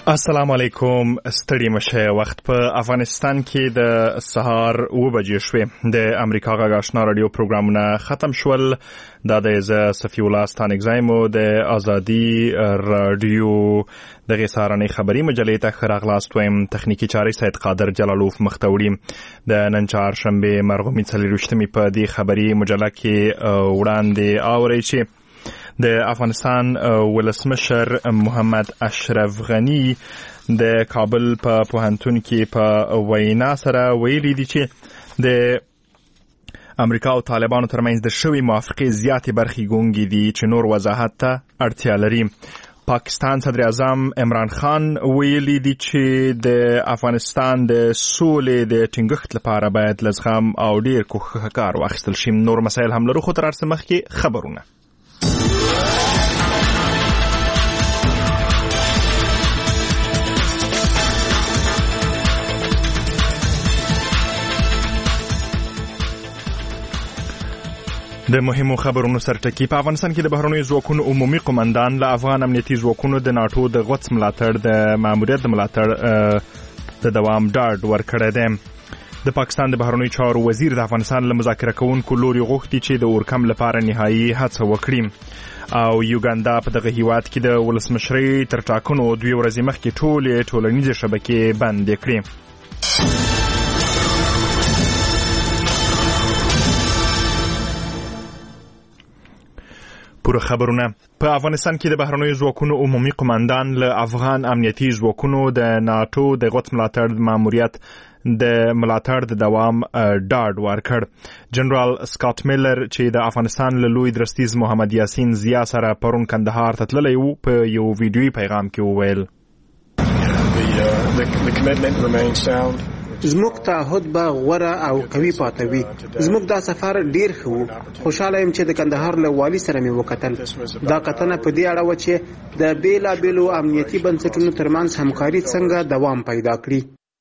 السلام علیکم. ستړي مشه. وخت په افغانستان کې د سهار 9 بجې شوې. د امریکا غږ آشنا رادیو پروګرامونه ختم شول. دا د صفی الله ستانګزایمو د ازادي رادیو د غسارنې خبري مجلې ته خراغلاست ويم. تخنیکی چاري سید قادر جلالوف مختوړي. د نن چهارشنبه مرغومي 23 په دې خبري مجله کې وړاندې اوري چې د افغانستان ولسمشر محمد اشرف غنی د کابل په پوهنتون کې په وینا سره ویلي دي چې د امریکا او طالبانو ترمنځ د شوی موافقې زیاتې برخې ګونګې دي چې نور وضاحت ته اړتیا لري. پاکستان صدر اعظم عمران خان ویلي دي چې د افغانستان د سولې د ټینګښت لپاره باید لزغم او ډیر کوښښ کار واخیستل شي. نور مسایل هم لرو، خو تر هر څه مخکې خبرونه. د مهمو خبرونو سرټکی. په افغانستان کې د بهرنیو ځواکونو عمومي قومندان له افغان امنیتي ځواکونو د ناتو د غوڅ ملاتړ د ماموریت د ملاتړ د دوام ډاډ ورکړی دی. د پاکستان د بهرنیو چارو وزیر د افغانستان له مذاکره کوونکو لوري غوښتي چې د اورکم لپاره نهایي هڅه وکړي. او یوګاندا په دغه هیواد کې د ولسمشرۍ تر ټاکنو 2 ورځې مخکې ټولنیزې شبکې بندې کړې. پوره خبرونه. په افغانستان کې د بهرنیو ځواکونو عمومي قومندان له افغان امنیتي ځواکونو د ناتو د غوڅ ملاتړ ماموریت د ملاتړ د دوام ډاډ ورکړ. جنرال سکاټ میلر چې د افغانستان له لوی درستیز محمد یاسین ضیا سره پرون کندهار ته تللی و، په یو ویډیویي پیغام کې وویل زموږ تعهد به غوره او قوي پاتې وي. زموږ دا سفر ډیر ښه. خوشاله یم چې د کندهار له والي سره مې وکتل. دا کتنه په دې اړه و چې د بیلابیلو امنیتي بنسټونو ترمنځ همکاري څنګه دوام پیدا کړي.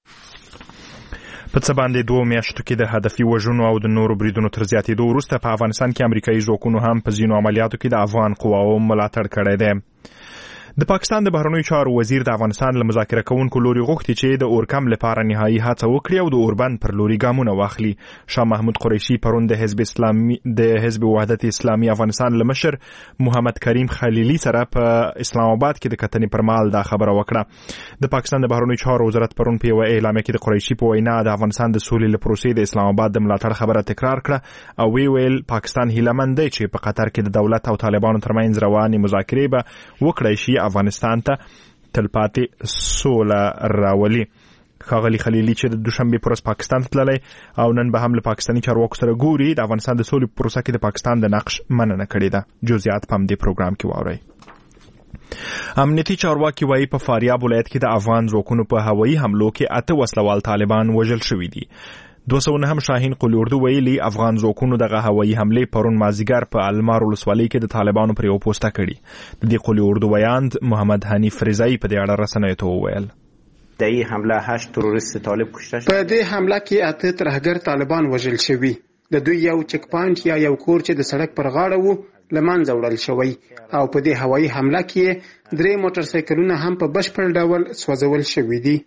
په څه باندې 2 میاشتو کې د هدفي وژنو او د نورو بریدونو تر زیاتېدو وروسته په افغانستان کې امریکایي ځواکونو هم په ځینو عملیاتو کې د افغان قواو ملاتړ کړی دی. د پاکستان د بهرنیو چارو وزیر د افغانستان له مذاکره کوونکو لوري غوښتي چې د اورکم لپاره نهایي هڅه وکړي او د اوربند پر لوري ګامونه واخلي. شاه محمود قریشي پرون د حزب وحدت اسلامي افغانستان له مشر محمد کریم خلیلي سره په اسلام آباد کې د کتنې پر مهال دا خبره وکړه. د پاکستان د بهرنیو چارو وزارت پرون په یو اعلامیه کې د قریشي په وینا د افغانستان د سولې له پروسې د اسلام آباد د ملاتړ خبره تکرار کړه او ویل پاکستان هیلهمند دی چې په قطر کې د دولت او طالبانو ترمنځ روانې مذاکرې به وکړای شي افغانستان ته تلپاتې سوله راولي. ښاغلي خلیلي چې د دوشنبه پر ورځ پاکستان ته تللی او نن به هم له پاکستاني چارواکو سره ګوري، د افغانستان د سولې پروسه کې د پاکستان د نقش مننه کړې ده. جزئیات په همدې پروګرام کې واورئ. امنیتي چارواکي وایي په فاریاب ولایت کې د افغان ځواکونو په هوایي حملو کې 8 وسلوال طالبان وژل شوي دي. 209 شاهین قلی اردو ویلي افغان ځواکونو دغه هوایي حملې پرون مازیګر په المار ولسوالۍ کې د طالبانو پر یو پوسټه کړي. د دې قلی اردو ویاند محمد حنیف رضایی په دې اړه رسنیو ته وویل در این حمله 8 تروریست طالب کشته شد. په دې حمله کې 8 ترهګر طالبان وژل شوي. د دوی یو چک پاینټ یا یو کور چې د سړک پر غاړه وو لمنځه وړل شوی او په دې هوایي حمله کې 3 موټر سایکلونه هم په بشپړ ډول سوځول شوي دي.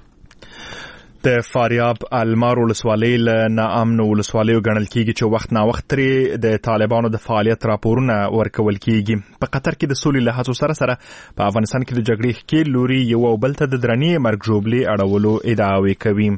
د فاریاب المار ولسوالۍ له ناامنو ولسوالیو ګڼل کېږي چې وخت نا وخت ترې د طالبانو د فعالیت راپورونه ورکول کېږي. په قطر کې د سولې له هڅو سره په افغانستان کې د جګړې ښکېل لوري یو او بل ته د درنې مرګ ژوبلې اړولو ادعاوې کوي.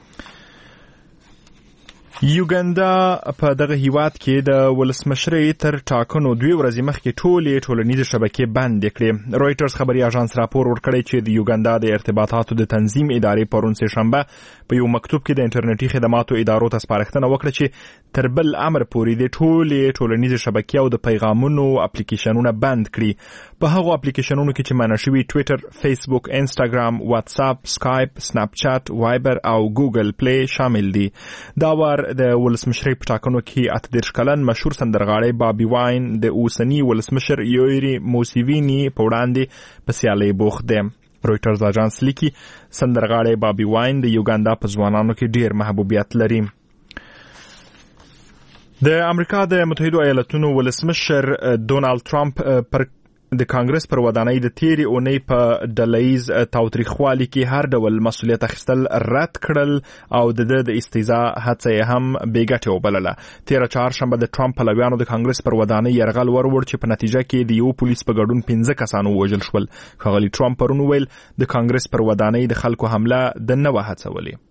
یوګاندا په دغه هیواد کې د ولسمشرۍ تر ټاکنو 2 ورځې مخکې ټولنیزې شبکې بندې کړې. رویټرز خبري اژانس راپور ورکړی چې د یوګاندا د ارتباطاتو د تنظیم ادارې پرون سه شنبه په یو مکتوب کې د انټرنیټي خدماتو ادارو ته سپارښتنه وکړه چې تر بل امر پورې د ټولنیزې شبکې او د پیغامونو اپلیکیشنونه بند کړي. په هغو اپلیکیشنونو کې چې منع شوي ټویټر، فیسبوک، انسټاګرام، واتس اپ، سکایپ، سناپ چات، وایبر او ګوګل پلی شامل دي. دا وار د ولسمشرۍ په ټاکنو کې 38 کلن مشهور سندرغاړی بابي واین د اوسني ولسمشر یوری موسیوینی په وړاندې په سیالۍ بوخت دی. رویټرز اژانس لیکي سندرغاړی بابي واین د یوګاندا په ځوانانو کې ډیر محبوبیت لري. د امریکا د متحده ایالاتونو ولسمشر ډونالد ټرمپ پر د کانګرس پر ودانۍ د تیری اونۍ په ډلهیز تاوتریخوالي کې هر ډول مسؤلیت اخیستل رد کړل او د استیزا هڅه هم بیګټه وبلله. تیر چهارشنبه د ټرمپ پلویانو د کانګرس پر ودانۍ یرغل ورور چې په نتیجه کې د یو پولیس په ګډون 15 کسانو وژل شول. ښاغلي ټرمپ پرون ویل د کانګرس پر ودانۍ د خلکو حمله د نه هڅولې.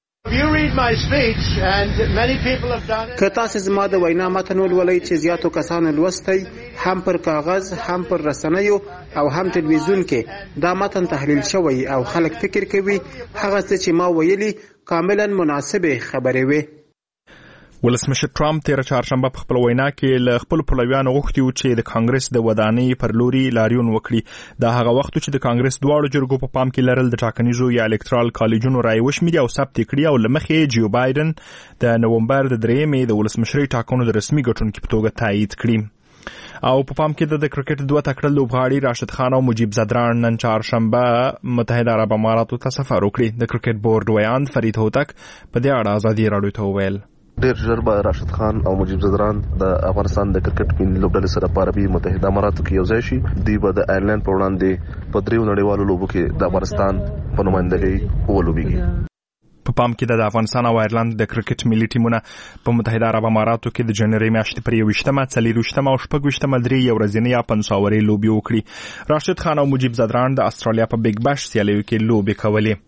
که تاسو زما د وینا متن ولولئ چې زیاتو کسانو لوستی هم پر کاغذ هم پر رسنیو او هم تلویزیون کې دا متن تحلیل شوی او خلک فکر کوي هغه څه چې ما ویلي کاملا مناسبه خبرې وي. ولسمشر ټرمپ تیر چهارشنبه په خپل وینا کې له خپل پلویانو غوښتي و چې د کانګرس د ودانۍ پر لوري لاریون وکړي. دا هغه وخت چې د کانګرس دواړو جرګو په پام کې لرل د ټاکنیزو یا الکترال کالجونو رای وشمیري او ثبت کړي او لمخې جیو بایدن د نومبر د 3 د ولسمشرۍ ټاکنو د رسمي ګټونکو په توګه تایید کړي. او په پام کې د کرکټ دوه تکړه لوبغاړي راشد خان او مجيب زدران نن چهارشنبه متحده عرب اماراتو ته سفر وکړي. د کرکټ بورډ ویاند فرید هوتک په دې اړه ازادي راډیو ته وویل ډیر ژر به راشد خان او مجيب زدران د افغانستان د کرکټ ملي لوبډلې سره په عربي متحده اماراتو کې یوځای شي. دوی به د آیرلند پر وړاندې په دریو نړیوالو لوبو کې د افغانستان په نمائندګۍ ولوبېږي. په پام کې د افغانستان او آیرلند د کرکټ ملي ټیمونه په متحده عرب اماراتو کې د جنوري میاشتې پر 21مه 24مه او 26مه درې یو ورځنۍ یا پنځاوري لوبي وکړي. راشد خان او مجيب زدران د استرالیا په بیگ باش سیالیو کې لوبي کولې.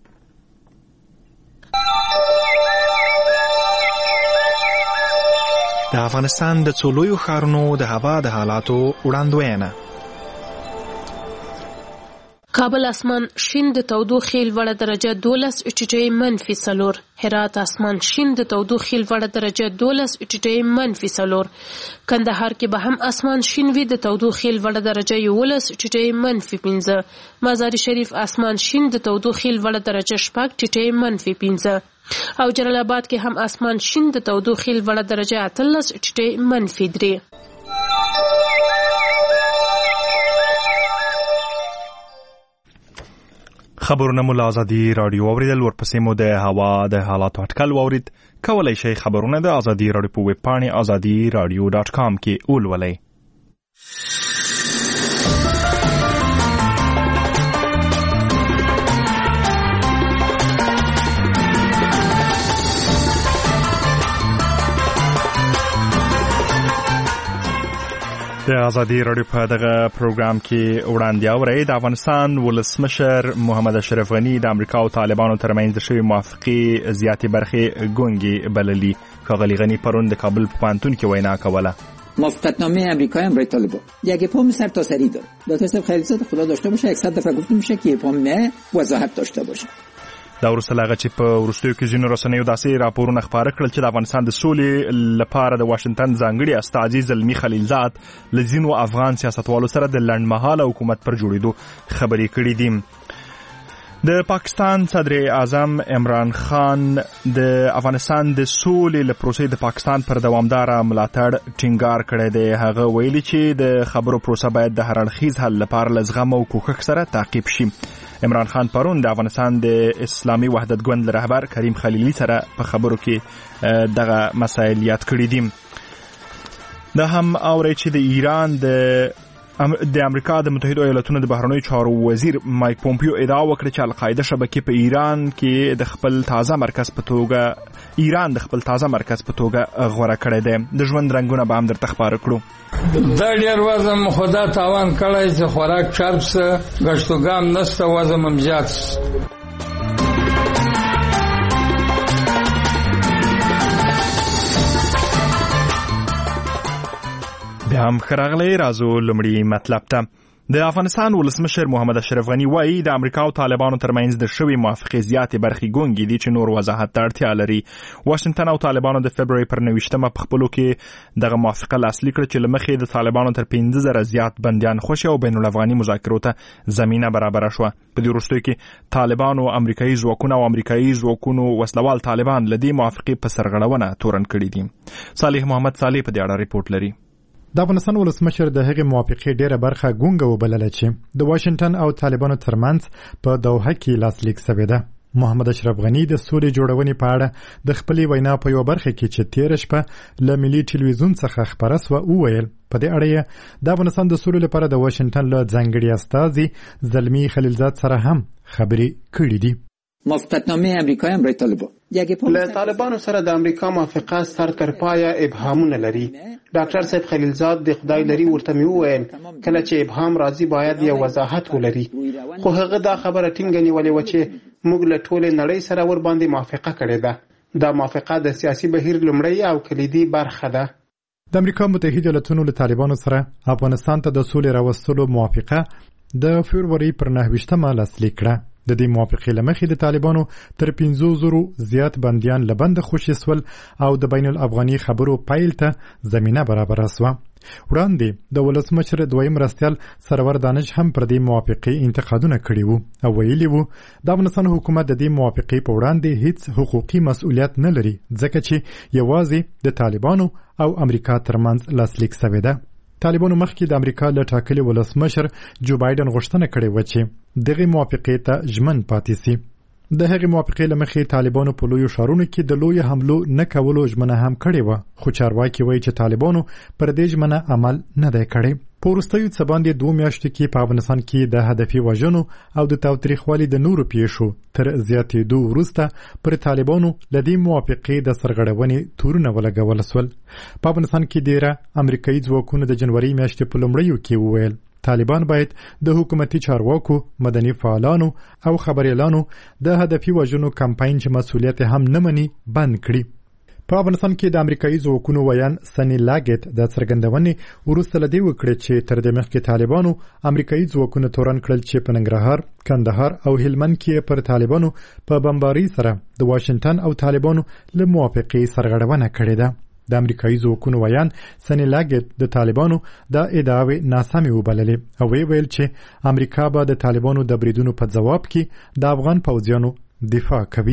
د افغانستان د څولویو ښارونو د هوا د حالاتو وړاندوینه. کابل اسمان شین د تودوخې لوړه درجه 12.-4. هرات اسمان شین د تودوخې لوړه درجه 12.-4. کندهار کې به هم اسمان شین وي د تودوخې لوړه درجه 11.-5. مزار شریف اسمان شین د تودوخې لوړه درجه 6.-5. او جلال آباد کې هم اسمان شین د تودوخې لوړه درجه 18.-3. خبرونه مو له ازادي راډیو اوریدل. ورپسې مو د هوا د حالاتو اټکل واورید. کولای شئ خبرونه د ازادي راډیو په ویب پاڼې azadiradio.com کې ولولئ. د ازادي راډیو په دغه پروګرام کې وړاندې اورئ. د افغانستان ولسمشر محمد اشرف غني د امریکا او طالبانو ترمنځ د شوې موافقې زیاتې برخې ګونګې بللي. ښاغلي غني پرون د کابل په پوهنتون کې وینا کوله. موافقتنامه امریکا هم برای طالبان یک پام سرتاسری داره. دکتر صاحب خلیلزاده خدا داشته باشه 100 دفعه گفته میشه که پام نه وضاحت داشته باشه. دا وروسته له هغه چې په وروستیو کې ځینو رسنیو داسې راپورونه خپاره کړل چې د افغانستان د سولې لپاره د واشنګټن ځانګړي استازي زلمي خلیلزاد له ځینو افغان سیاستوالو سره د لنډمهاله حکومت پر جوړېدو خبرې کړې دي. د پاکستان صدر اعظم عمران خان د افغانستان د سولې له پروسې د پاکستان پر دوامداره ملاتړ ټینګار کړی دی. هغه ویلي چې د خبرو پروسه باید د هر اړخیز حل لپاره له زغم او کوښښ سره تعقیب شي. عمران خان پرون د افغانستان د اسلامي وحدت ګوند رهبر کریم خلیلي سره په خبرو کې دغه مسایل یاد کړي دي. دا هم اوري چې د ایران د امریکا د متحده ایالاتونو د بهرنیو چارو وزیر مایک پومپیو ادعا وکړه چې القاعده شبکې په ایران کې د خپل تازه مرکز په توګه غوړه کړې ده. د ژوند رنگونه به هم درته خبره کړو. دا ډیر وزن خدا تاوان کړی چې خوراک چرب سه غشتوګام نسته وزن هم زیات. بیا هم خراغلی رازو لمړی مطلب ته. د افغانستان ولسمشر محمد اشرف غني وایي د امریکا او طالبانو ترمنځ د شوې موافقې زیاتې برخې ګونګې دي چې نور وضاحت ته اړتیا لري. واشنګټن او طالبانو د فبروري پر 29مه په خپلو کې دغه موافقه لاسلیک کړه چې له مخې د طالبانو تر 15,000 زیات بندیان خوشي او بین الافغاني مذاکرو ته زمینه برابره شوه. په دې وروستیو کې طالبانو امریکایي ځواکونه او امریکایي ځواکونو وسلوال طالبان له دې موافقې په سرغړونه تورن کړي دي. صالح محمد صالح په دې اړه ریپورت لري. د افغانستان ولسمشر د هغې موافقې ډیره برخه ګونګه وبلله چې د واشنګټن او طالبانو ترمنځ په دوحه کې لاسلیک شوې ده. محمد اشرف غنی د سولې جوړونې په اړه د خپلې وینا په یو برخه کې چې تیر شپه له ملي ټلویزیون څخه خبره سوه وویل په دې اړه د افغانستان د سولې لپاره د واشنگټن له ځانګړي استازي زلمی خلیلزاد سره هم خبرې کړې دي. موافقتنامه امریکا هم برای طالبان له طالبانو سره د امریکا موافقه سر تر پایه ابهامونه لري. ډاکټر صاحب خلیلزاد د خدای لري ورته مې وویل کله چې ابهام راځي باید یو وضاحت ولري، خو هغه دا خبره ټینګه نیولې وه چې موږ له ټولې نړۍ سره ور باندې موافقه کړې ده. دا موافقه د سیاسي بهیر لومړی او کلیدي برخه ده. د امریکا متحده ایالاتونو له طالبانو سره افغانستان ته د سولې راوستلو موافقه د فبروري پر 9 لاسلیک کړه. د دې موافقې له مخې د طالبانو تر 500 زیات بندیان له بنده خوشي سول او د بین الافغاني خبرو پیل ته زمینه برابره سوه. وړاندې د ولسمشر دویم مرستیال سرور دانش هم پر دې موافقې انتقادونه کړي وو او ویلي وو د افغانستان حکومت د دې موافقې په وړاندې هیڅ حقوقي مسؤلیت نه لري ځکه چې یوازې د طالبانو او امریکا ترمنځ لاسلیک شوې ده. طالبانو مخکې د امریکا له ټاکلي ولسمشر جو بایدن غوښتنه کړې وه چې دغه موافقې ته ژمن پاتې سي. د هغې موافقې له مخې طالبانو په لویو ښارونو کې د لویو حملو نه کولو ژمنه هم کړې وه، خو چارواکي وایي چې طالبانو پر دې ژمنه عمل نه دی کړی. په وروستیو څه باندې 2 میاشتو کې په افغانستان کې د هدفي وژنو او د تاوتریخوالي د نورو پیښو تر زیاتېدو وروسته پر طالبانو له دې موافقې د سرغړونې تورونه ولګول سول. په افغانستان کې ډیره امریکایي ځواکونو د جنوري میاشتې په لومړیو کې وویل طالبان باید د حکومتي چارواکو، مدني فعالانو او خبريالانو د هدفي وژنو کمپاین چې مسؤلیت هم نه مني بند کړي. په افغانستان کې د امریکایي ځواکونو ویان سنی لاګټ د څرګندونې وروسته له دې وکړې چې تر دې مخکې طالبانو امریکایي ځواکونه تورن کړل چې په ننګرهار، کندهار او هلمند کې پر طالبانو په بمباري سره د واشنگټن او طالبانو له موافقې سرغړونه کړې ده. د امریکایي ځواکونو ویان سنی لاګټ د طالبانو د ادعاوې ناسمې وبللې او ویل چې امریکا به د طالبانو د بریدونو په ځواب کې د افغان پوځیانو دفاع کوي.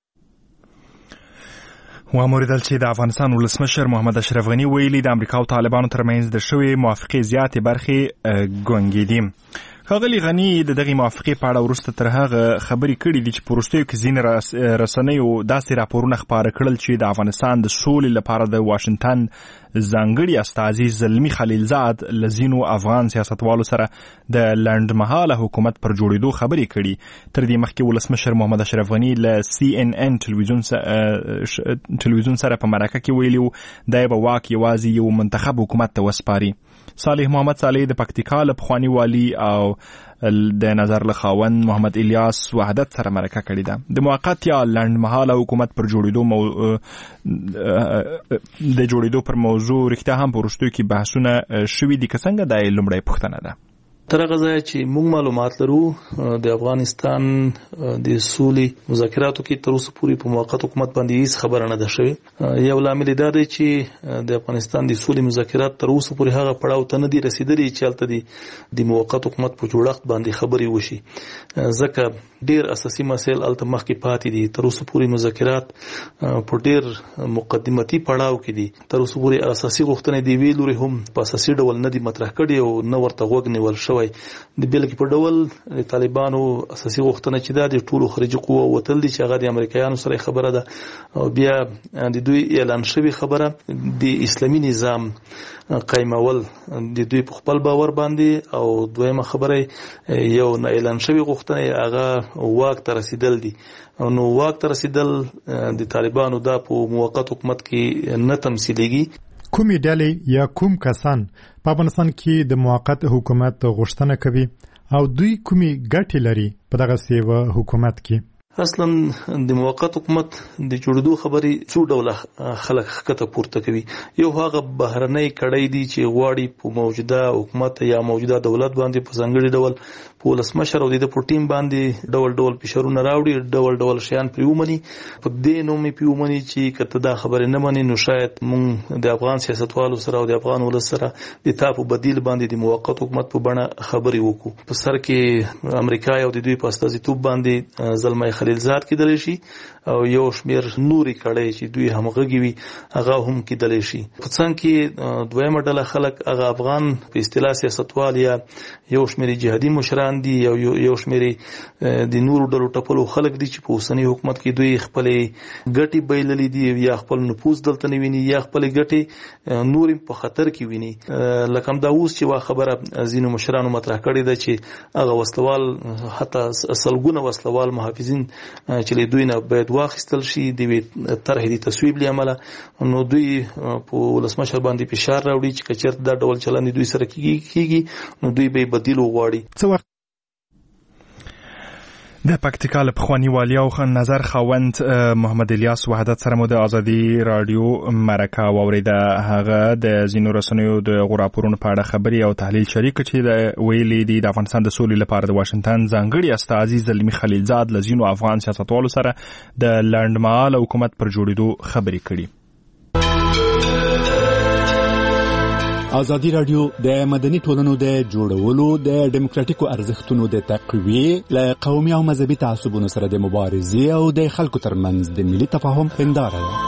واوریدل چې د افغانستان ولسمشر محمد اشرف غنی ویلي د امریکا او طالبانو ترمنځ د شوې موافقې زیاتې برخې ګونګې دي. ښاغلي غني د دغې موافقې په اړه وروسته تر هغه خبرې کړې دي چې په وروستیو کې ځینې رسنیو داسې راپورونه خپاره کړل چې د افغانستان د سولې لپاره د واشنګټن ځانګړي استازي زلمی خلیلزاد له ځینو افغان سیاستوالو سره د لنډمهاله حکومت پر جوړېدو خبرې کړي. تر دې مخکې ولسمشر محمد اشرف غني له CNN ټلویزیون سره په مرکه کې ویلي و دی به واک یوازې یو منتخب حکومت ته وسپاري. صالح محمد صالح د پکتیکا له پخواني والي او د نظر له خاوند محمد الیاس وحدت سره مرکه کړې ده. د موقت یا لنډمهاله حکومت پر جوړېدو پر موضوع رښتیا هم په وروستیو کې بحثونه شوي دي که څنګه؟ دا یې لومړی پوښتنه ده. تر هغه ځایه چې موږ معلومات لرو د افغانستان د سولې مذاکراتو کې تر اوسه پورې په موقت حکومت باندې هیڅ خبره نه ده شوې. یو لامل دا دی چې د افغانستان د سولې مذاکرات تر اوسه پورې هغه پړاو ته نه دي رسیدلي چې هلته د موقت حکومت په جوړښت باندې خبرې وشي، ځکه ډیر اساسي مسایل هلته مخکې پاتې دي. تر اوسه پورې مذاکرات په ډیر مقدمتي پړاو کې دي. تر اوسه پورې اساسي غوښتنې د یوې لورې هم په اساسي ډول نه دي مطرح کړي او نه ورته غوږ نیول شوی. د بیلګې په ډول طالبانو اساسي غوښتنه چې دا د ټولو خارجي قوو وتل دي چې هغه د امریکایانو سره خبره ده، او بیا د دوی اعلان شوی خبره د اسلامي نظام قائمول د دوی په خپل باور باندې، او دویمه خبره یو نه اعلان شوی غوښتنه هغه واک ته رسیدل دي. نو واک ته رسیدل د طالبانو دا په موقت حکومت کې نه تمثیلېږي. کومې ډلې یا کوم کسان په افغانستان کې د موقت حکومت غوښتنه کوي او دوی کومې ګټې لري په دغه سیوه حکومت کې؟ اصلا د موقت حکومت د جوړېدو خبرې څو ډوله خلک ښکته پورته کوي. یو هغه بهرنۍ کړۍ دي چې غواړي په موجوده حکومت یا موجوده دولت باندې په ځانګړي ډول په ولسمشر او د په ټیم باندې ډول ډول فشارونه راوړي، ډول ډول شیان پرې ومني. په دې نوم یې پرې ومني چې که دا خبرې نه مني نو شاید موږ د افغان سیاستوالو سره او د افغان ولس سره د تا په بدیل باندې د موقت حکومت په بڼه خبرې وکړو. په سر کې امریکا او د دوی په استازیتوب باندې زلمی خلیلزاد کېدلی شي او یو شمیر نوري کړي چې دوی همغږي وي هغه هم کېدلی شي. په څنګ کې دویمه ډله خلک هغه افغان په اصطلاح سیاستوال یا یو شمیر جهادي مشران دي او یو شمیر د نورو ډلو ټپلو خلک دي چې په اوسنی حکومت کې دوی خپل ګټي بایللې دي یا خپل نفوذ دلته نه ویني یا خپل ګټي نور په خطر کې ویني. لکه دا اوس چې وا خبره ځینو مشرانو مطرح کړې ده چې هغه وسلوال حتی سلګونه وسلوال محافظین چې دوی نه باید واخیستل شي د طرح د تصویب لامل، نو دوی په ولسمشر باندې فشار راوړي چې کچېرته دا ډول چلند دوی سره کیږي نو دوی به بدیل وغواړي. د پکتیکا له پخواني والي او نظر خاوند محمد الیاس وحدت سره مو د ازادي رادیو مرکه واوریده. هغه د ځینو رسنیو د غراپورونو په اړه خبري او تحلیل شریک چې د ویلي دي د افغانستان د سولې لپاره د واشنگټن ځانګړي استازي زلمی خلیلزاد له ځینو افغان سیاستوالو سره د لنډمهاله حکومت پر جوړېدو خبري کړي. ازادي رادیو د مدني ټولنو د جوړولو د ډیموکراتیکو ارزښتونو د تقویې له قومي او مذهبي تعصبونو سره د مبارزې او د خلکو ترمنځ د ملي تفاهم هنداره ده.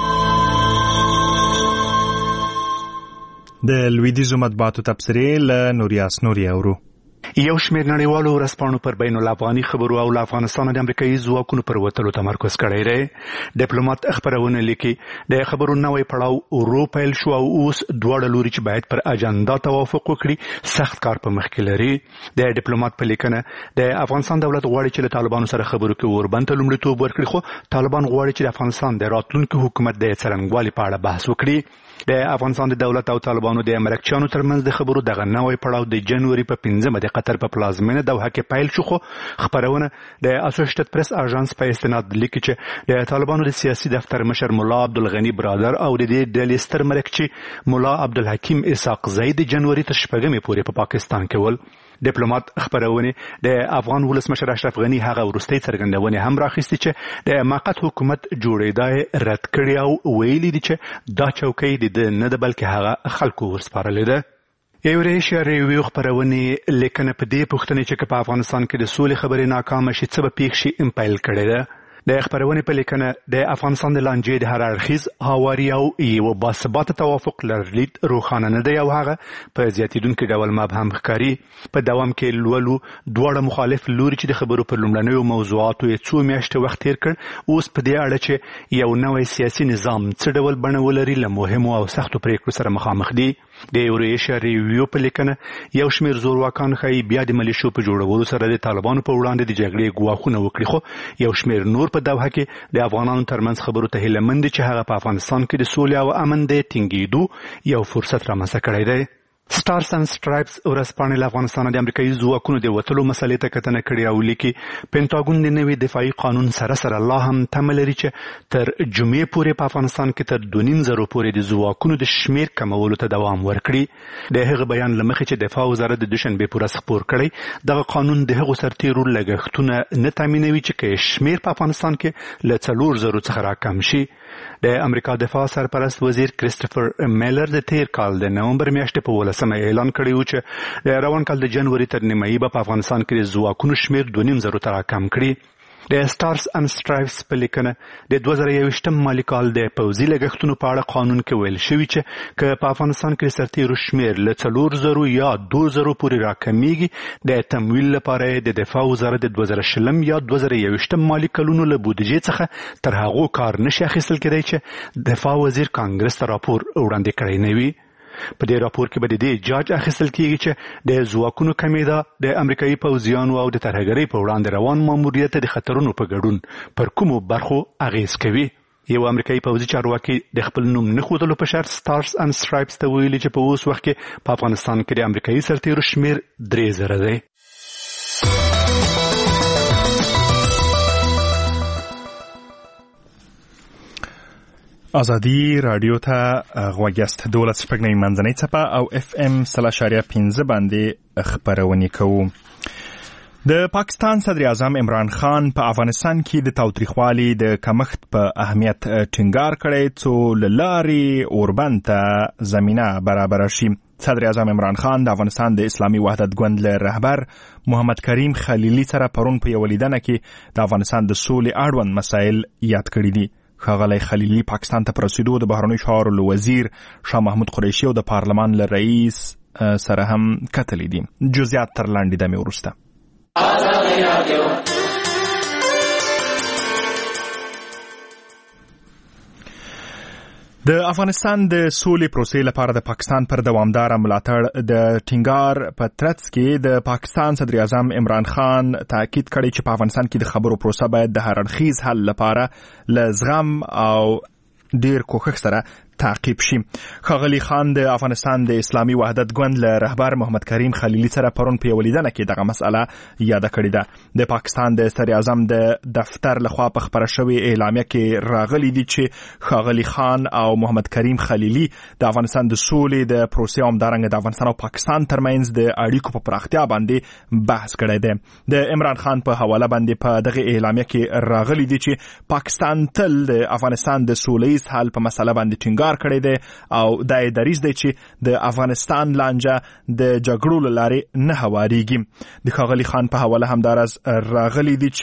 د لویدیزو مطبوعاتو تبصرې له نوریاس نوري اورو. یو شمېر نړیوالو ورځپاڼو پر بین الافغاني خبرو او له افغانستانه د امریکایي ځواکونو پر وتلو تمرکز کړی دی. ډیپلوماټ خبرونه لیکي د خبرو نوې پړاو ورو پیل شو او اوس دواړه لوري چې باید پر اجنډا توافق وکړي سخت کار په مخ کې لري. د ډیپلوماټ په لیکنه د افغانستان دولت غواړي چې له طالبانو سره خبرو کې اوربند ته لومړیتوب ورکړي، خو طالبان غواړي چې د افغانستان د راتلونکي حکومت د څرنګوالي په اړه بحث وکړي. د افغانستان د دولت او طالبانو د مرکچیانو ترمنځ د خبرو دغه نوې پړاو د جنوري په 15 د قطر په پلازمینه دوحه کې پیل شو، خو خبرونه د اسوسییټډ پریس اژانس په استناد لیکي چې د طالبانو د سیاسي دفتر مشر مولا عبدالغنی برادر او د دې ډلې ستر مرکچی مولا عبدالحکیم اسحاق زئی د جنوري تر 4 پورې په پاکستان کې ول. ډیپلوماټ خبرونه د افغان ولسمشر اشرف غنی هغه وروستۍ څرګندونه هم راخیستي چې د موقت حکومت جوړېدای رد کړی او ویلي دي چې دا چوکۍ د نه ده بلکې هغه خلکو ورسپارلې ده. ایوریشیا ریویو خبرونه لیکنه په دې پوښتنه چې په افغانستان کې د سولې خبرې ناکامه شي څه به پیښ شي امپایل کړی ده. د خبرونه په لیکنه د افغانستان د لانجې د هر اړخیز هواري او یو باثباته توافق لرلید روښانه نه دی او هغه په زیاتیدونکو ډول مبهم ښکاري. په دوام کې لولو دواړه مخالف لوري چې د خبرو پر لومړنیو موضوعاتو یې څو میاشتې وخت تیر کړ اوس په دې اړه چې یو نوی سیاسي نظام څه ډول بڼه ولري له مهمو او سختو پریکړو سره مخامخ دي. د ایوریشیا ریویو په لیکنه یو شمېر زورواکان ښایي بیا د ملیشو په جوړولو سره د طالبانو په وړاندې د جګړې ګواښونه وکړي، خو یو شمېر نور په دوحه کې د افغانانو ترمنځ خبرو ته هیله مند چې هغه په افغانستان کې د سولې او امن د ټینګېدو یو فرصت رامنځته کړی دی. سټارز اند سټرایپس ورځپاڼې له افغانستانه د امریکایي ځواکونو د وتلو مسلې ته کتنه کړې او لیکي پینټاګون د نوي دفاعي قانون سره سره لا هم تمه لري چې تر جمعې پورې په افغانستان کې تر 2.5 پورې د ځواکونو د شمیر کمولو ته دوام ورکړي. د هغه بیان له مخې چې دفاع وزارت د دوشنبې پورې خبر کړی دغه قانون د هغو سرتیرو لګښتونه نه تامینوي چې شمیر په افغانستان کې له 4,000 څخه راکم شي. د امریکا دفاع سرپرست وزیر کریسټوفر میلر د تیر کال د نومبر میاشتې په 18 اعلان کړی و چې د روان کال د جنوري تر نیمایي به په افغانستان کې د ځواکونو شمیر 2.5 ته راکم کړي. د سټارز اند سټرایپس په لیکنه د 2021 مالي کال د پوځي لګښتونو په اړه قانون کې ویل شوی چې که په افغانستان کې سرتیرو شمیر له 4,000 یا 2,000 پورې راکمیږي د تمویل لپاره د دفاع وزارت د 2020 یا 2021 مالي کلونو له بودیجې څخه تر هغو کار نشي اخیستل کېدای چې دفاع وزیر کانګرس ته راپور وړاندې کړی نه وي. په دې راپور کې به د دې جاج اخیستل کېږي چې د ځواکونو کمیدا د امریکایي پوځیانو او د ترهګرۍ په وړاندې روان ماموریت د خطرونو په ګډون پر کومو برخو اغیز کوي. یو امریکایي پوځي چارواکي د خپل نوم نه ښودلو په شرط سټارز اند سټرایپس ته ویلي چې په اوس وخت کې په افغانستان کې د امریکایي سرتیرو شمیر 3,000 دی. ازادي رادیو ته غوږیاست 12 شپږنۍ منځنۍ څپه او FM 0.15 باندې خبرونه کوو. د پاکستان صدر اعظم عمران خان په افغانستان کې د تاوتریخوالي د کمښت په اهمیت ټینګار کړی څو لارې اوربند ته زمينه برابر شي. صدر اعظم عمران خان د افغانستان د اسلامي وحدت ګوند له رهبر محمد کریم خلیلي سره پرون په یو لیدنه کې د افغانستان د سولې اړوند مسایل یاد کړي دي. ښاغلی خلیلي پاکستان ته پر رسیدو د بهرنیو چارو له وزیر شاه محمود قریشي او د پارلمان له رئیس سره هم کتلي دي. جزئیات تر لاندې دمې وروسته. د افغانستان د سولې پروسې لپاره د پاکستان پر دوامدار ملاتړ د ټینګار په ترڅ کې د پاکستان صدر اعظم عمران خان تاکید کړی چې په افغانستان کې د خبرو پروسه باید د هر اړخیز حل لپاره له زغم او ډیر کوښښ سره تعقیب شي. ښاغلی خان د افغانستان د اسلامي وحدت ګوند له رهبر محمد کریم خلیلي سره پرون په یو لیدنه کې دغه مسأله یاده کړې ده. د پاکستان د صدر اعظم د دفتر لخوا په خبره شوې اعلامیه کې راغلي دي چې ښاغلی خان او محمد کریم خلیلي د افغانستان د سولې د پروسې او همدارنګه د افغانستان او پاکستان ترمنځ د اړیکو په پراختیا باندې بحث کړی دی. د عمران خان په حواله باندې په دغه اعلامیه کې راغلي دي چې پاکستان تل د افغانستان د سولهییز حل په مسله باندې ټینګار کړی دی او دا دریځ دی چې د افغانستان لانجه د جګړو له لارې نه هوارېږي. د ښاغلي خان په حواله همداراز راغلي دي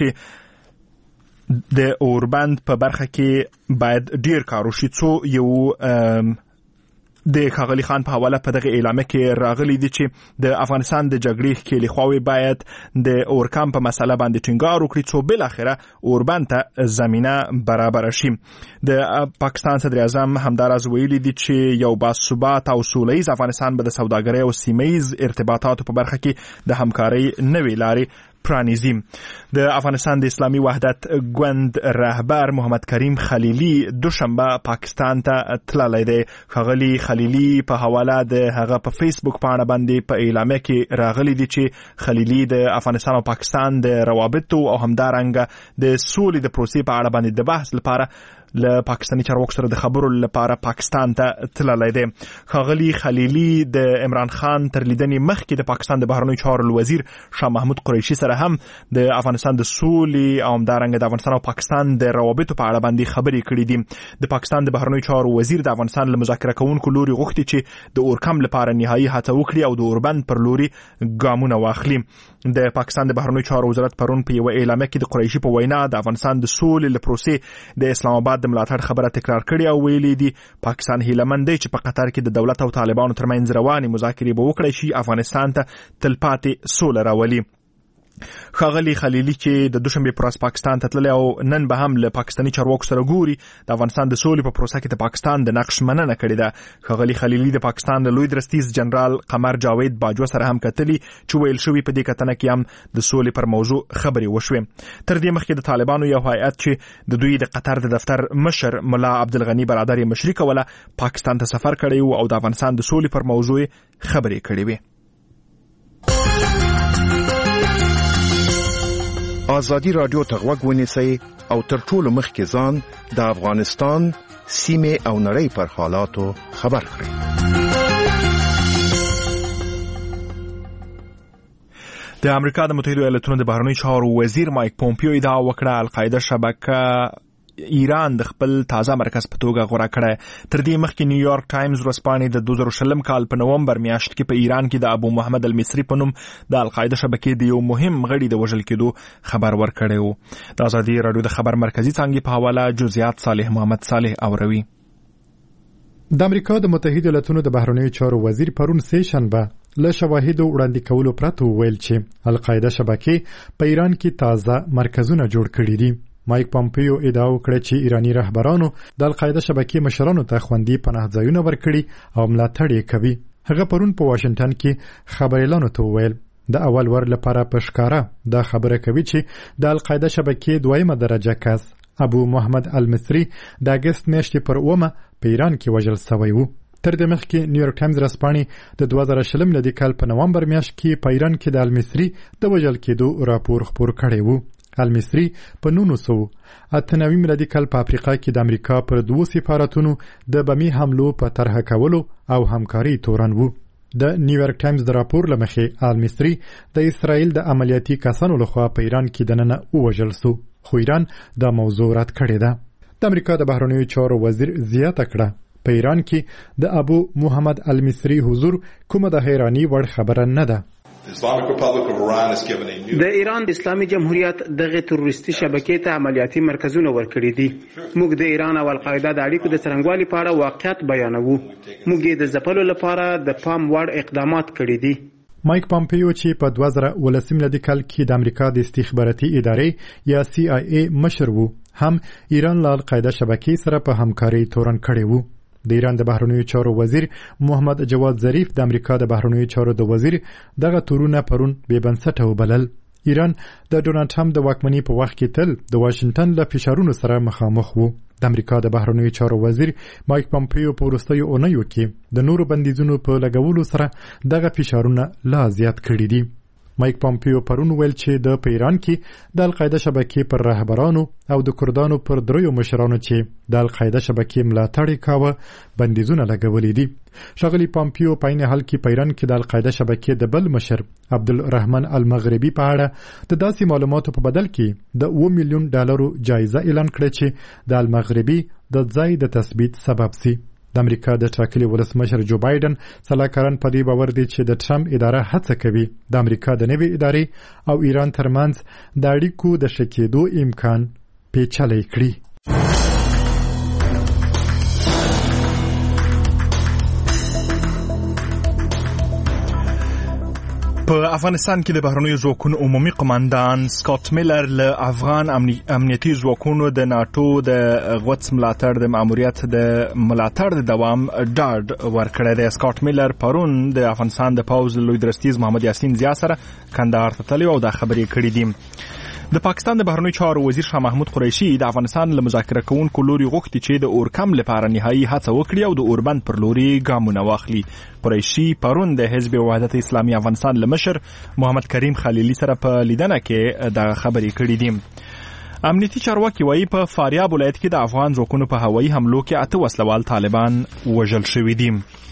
چې د اوربند په برخه کې باید ډیر کار وشي. څو یو د ښاغلي خان په حواله په دغه اعلامیه کې راغلي دي چې د افغانستان د جګړې ښکېلې خواوې باید د اورکم په مسله باندې ټینګار وکړي څو بالاخره اوربند ته زمینه برابره شي. د پاکستان صدر اعظم همداراز ویلي دي چې یو باثبات او سولیز افغانستان به د سوداګرۍ او سیمهییز ارتباطاتو په برخه کې د همکارۍ نوې لارې پرانیزي. د افغانستان د اسلامي وحدت ګوند رهبر محمد کریم خلیلي دوشنبه پاکستان ته تللی دی. ښاغلي خلیلي په حواله د هغه په فیسبوک پاڼه باندې په اعلامیه کې راغلي دي چې خلیلي د افغانستان او پاکستان د روابطو او همدارنګه د سولې د پروسې په اړه باندې د بحث لپاره له پاکستاني چارواکو سره د خبرو لپاره پاکستان ته تللی دی. ښاغلي خلیلي د عمران خان تر لیدنې مخکې د پاکستان د بهرنیو چارو وزیر شاه محمود قریشي سره هم د افغانستان د سولې او همدارنګه د افغانستان او پاکستان د روابطو په اړه باندې خبرې کړې دي. د پاکستان د بهرنیو چارو وزیر د افغانستان له مذاکره کوونکو لوري غوښتي چې د اورکم لپاره نهایي هڅه وکړي او د اوربند پر لوري ګامونه واخلي. د پاکستان د بهرنیو چارو وزارت پرون په یو اعلامیه کې د قریشي په وینا د افغانستان د سولې له پروسې د اسلام آباد د ملاتړ خبره تکرار کړې او ویلي دي پاکستان هیلهمند دی چې په قطر کې د دولت او طالبانو ترمنځ روانې مذاکرې به وکړي شي افغانستان ته تلپاتې سوله راولي. ښاغلي خلیلي چې د دوشنبه پر ورځ پاکستان ته تللی او نن به هم له پاکستاني چارواکو سره ګوري د افغانستان د سولې په پروسه کې د پاکستان د نقش مننه کړې ده. ښاغلي خلیلي د پاکستان د لوی درستیز جنرال قمر جاوید باجوه سره هم کتلي چې ویل شوي په دې کتنه کې هم د سولې پر موضوع خبرې وشوې. تر دې مخکې د طالبانو یو هیئت چې د دوی د قطر د دفتر مشر ملا عبدالغني برادر یې مشري کوله پاکستان ته سفر کړی او د افغانستان د سولې پر موضوع خبرې کړې وې. آزادی رادیو ته غوږ ونیسئ او تر ټولو مخکې ځان د افغانستان سیمې او نړۍ پر حالاتو خبر کړئ. د امریکا د متحده ایالاتونو د بهرنیو چارو وزیر مایک پومپیو ادعا وکړه القاعده شبکه ایران د خپل تازه مرکز په توګه غوړه کړه. تر دې مخکې نیویارک ټایمز ورځپاڼې د 2020 کال په نومبر میاشت کې په ایران کې د ابو محمد المصری په نوم د القاعده شبکې د یو مهم غړي د وژل کېدو خبر ورکړی و. د ازادي رادیو د خبر مرکزی څانګې په حواله جزئیات صالح محمد صالح اوروي. د امریکا د متحده ایالاتونو د بهرنیو چارو وزیر پرون سه شنبه له شواهدو وړاندې کولو پرته ویل چې القاعده شبکې په ایران کې تازه مرکزونه جوړ کړي دي. مایک پومپیو ادعا وکړه چې ایرانی رهبرانو د القاعده شبکې مشرانو ته خوندي پناهځایونه ورکړي او ملاتړ یې کوي. هغه پرون په واشنگټن کې خبريالانو ته ویل د اول ور لپاره پښکارا دا خبره کوي چې د القاعده شبکې دویمه درجه کس ابو محمد المصری د اگست میاشتې پر 9 په ایران کې وژل شوی و. تر دې مخکې نیویارک ټایمز ورځپاڼې د 2020 لدی کال په نومبر میاشت کې په ایران کې د المصری د وژل کېدو راپور خپور کړی و. المصری په 1998 میلادي کال په افریقا کې د امریکا پر 2 سفارتونو د بمی حملو په طرح کولو او همکاري تورن وو. د نیویارک ټایمز د راپور لمخې المصری د اسرائیل د عملیاتي کسانو لخوا په ایران کې دننه وژل شو خو ایران دا موضوع رد کړې ده. د امریکا د بهرنیو چارو وزیر زیاته کړه په ایران کې د ابو محمد المصری حضور کومه د حیرانی وړ خبره نه ده. د ایران د اسلامي جمهوریت دغه تروریستي شبکې ته عملیاتي مرکزونه ورکړي دي. موږ د ایران او القاعده د اړیکو د څرنګوالي په اړه واقعیت بیانوو. موږ یې د ځپلو لپاره د پام وړ اقدامات کړي دي. مایک پامپیو چې په 2019 میلادي کال کې د امریکا د استخباراتي ادارې یا CIA مشر وو، هم ایران له القاعده شبکې سره په همکاري تورن کړی وو. د ایران د بهرنیو چارو وزیر محمد جواد ظریف د امریکا د بهرنیو چارو د وزیر دغه تورونه پرون بې بنسټه وبلل. ایران د ډونالد ټرمپ د واکمنۍ په وخت کې تل د واشنگټن له فشارونو سره مخامخ وو. د امریکا د بهرنیو چارو وزیر مایک پامپیو په وروستیو اونیو کې د نورو بندیزونو په لګولو سره دغه فشارونه لا زیات کړي دي. مایک پامپیو پرون ویل چې د ایران کې د القاعده شبکې پر رهبرانو او د کردانو پر دریو مشرانو چې د القاعده شبکې ملاتړ کاوه بندیزونه لګولې دي. ښاغلي پامپیو په عین حال کې په ایران کې د القاعده شبکې د بل مشر عبدالرحمن المغربي په اړه د داسې معلوماتو په بدل کې د $1 ملیون جایزه اعلان کړه چې د المغربي د ځای د تثبیت سبب سي. د امریکا د ټاکلي ولسمشر جو بایدن سلاکاران په دې باور دي چې د ټرمپ اداره هڅه کوي د امریکا د نوې ادارې او ایران ترمنځ د اړیکو د ښه کېدو امکان پیچلی کړي. په افغانستان کې د بهرنیو ځواکونو عمومي قماندان سکاټ میلر له افغان امنیتي ځواکونو د ناتو د غوڅ ملاتړ د ماموریت د ملاتړ د دوام ډاډ ورکړی دی. سکاټ میلر پرون د افغانستان د پوځ لوی درستیز محمد یاسین ضیا سره کندهار ته تللی او دا خبرې کړې دي. د پاکستان د بهرنیو چارو وزیر شاه محمود قریشي د افغانستان له مذاکره کوونکو لوري غوښتي چې د اورکم لپاره نهایي هڅه وکړي او د اوربند پر لوري ګامونه واخلي. قریشي پرون د حزب وحدت اسلامي افغانستان له مشر محمد کریم خلیلي سره په لیدنه کې د خبرې کړې دي. امنیتي چارواکي وایي په فاریاب ولایت کې د افغان ځواکونو په هوایي حملو کې 8 وسلوال طالبان وژل شوي دي.